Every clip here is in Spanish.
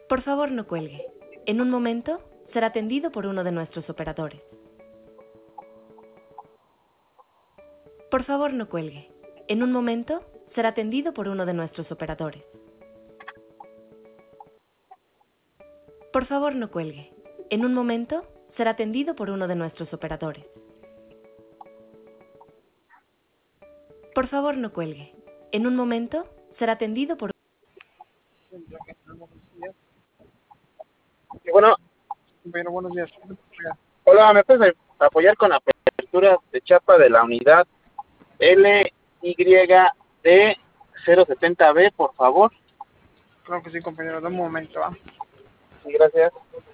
Por favor, no cuelgue. En un momento será atendido por uno de nuestros operadores. Por favor, no cuelgue. En un momento será atendido por uno de nuestros operadores. Por favor, no cuelgue. En un momento será atendido por uno de nuestros operadores. Por favor, no cuelgue. En un momento será atendido por... Y bueno, Pero buenos días. hola, ¿me puedes apoyar con la apertura de chapa de la unidad LYD 070B, por favor? Claro que sí, compañero. Dame un momento. Sí, gracias.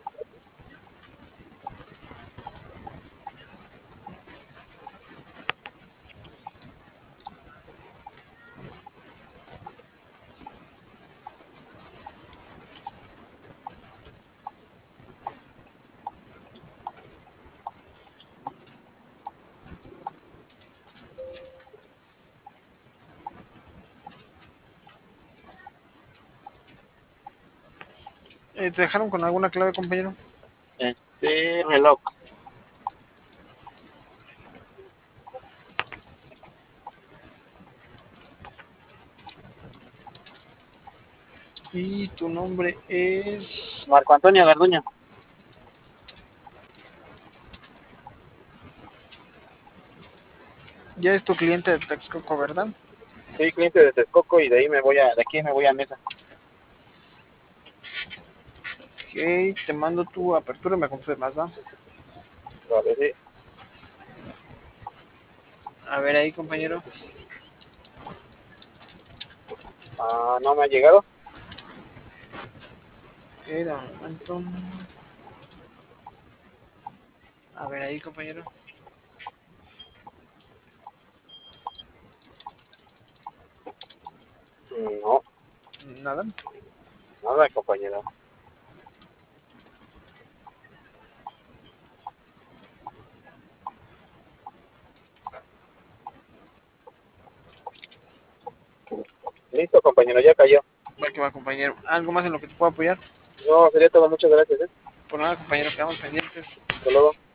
¿Te dejaron con alguna clave, compañero? Reloj. Y tu nombre es... Marco Antonio Garduño. Ya es tu cliente de Texcoco, ¿verdad? Soy cliente de Texcoco y de aquí me voy a Mesa. Ok, te mando tu apertura y me confirmas, ¿va? Vale, sí. A ver ahí, compañero. No me ha llegado. Ok, dame un momento. A ver ahí, compañero. No, Nada. nada, compañero. Listo, compañero, ya cayó. Va que va, compañero. ¿Algo más en lo que te puedo apoyar? No, sería todo. Muchas gracias, ¿eh? Por nada, compañero, quedamos pendientes. Hasta luego.